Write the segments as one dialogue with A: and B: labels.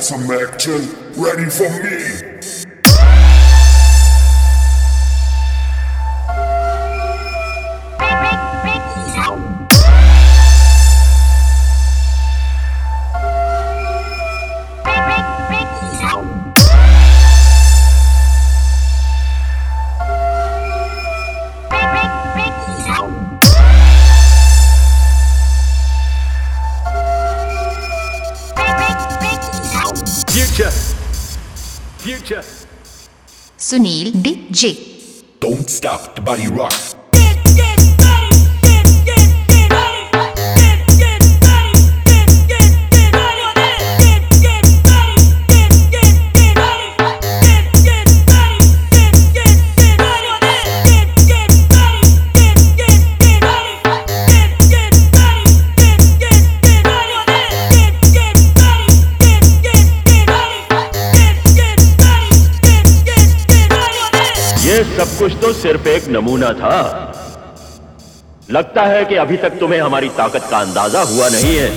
A: some action? Ready for me?
B: Future.
C: Sunil DJ.
A: Don't stop, the body rock.
B: ये सब कुछ तो सिर्फ एक नमूना था। लगता है कि अभी तक तुम्हें हमारी ताकत का अंदाजा हुआ नहीं है।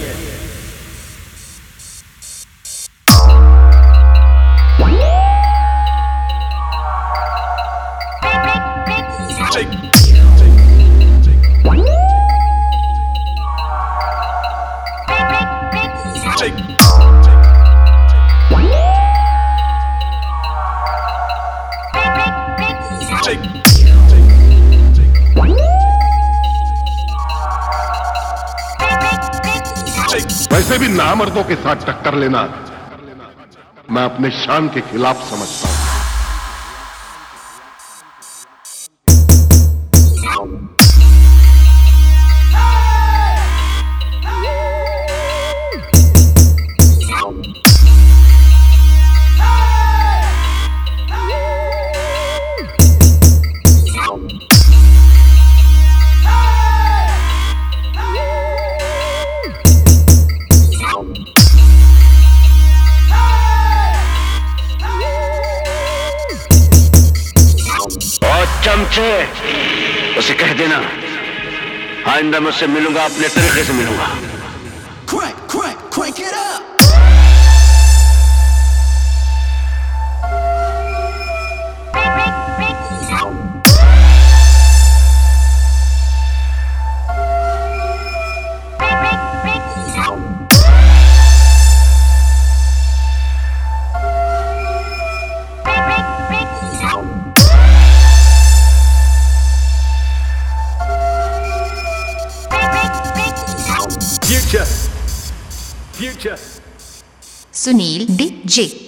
D: वैसे भी नामर्दों के साथ टक्कर लेना मैं अपने शान के खिलाफ समझता हूं।
E: चमचे उसे कह देना आइंदा मैं उससे मिलूंगा अपने तरीके से मिलूंगा।
F: Crank it up.
B: Future.
C: Sunil DJ.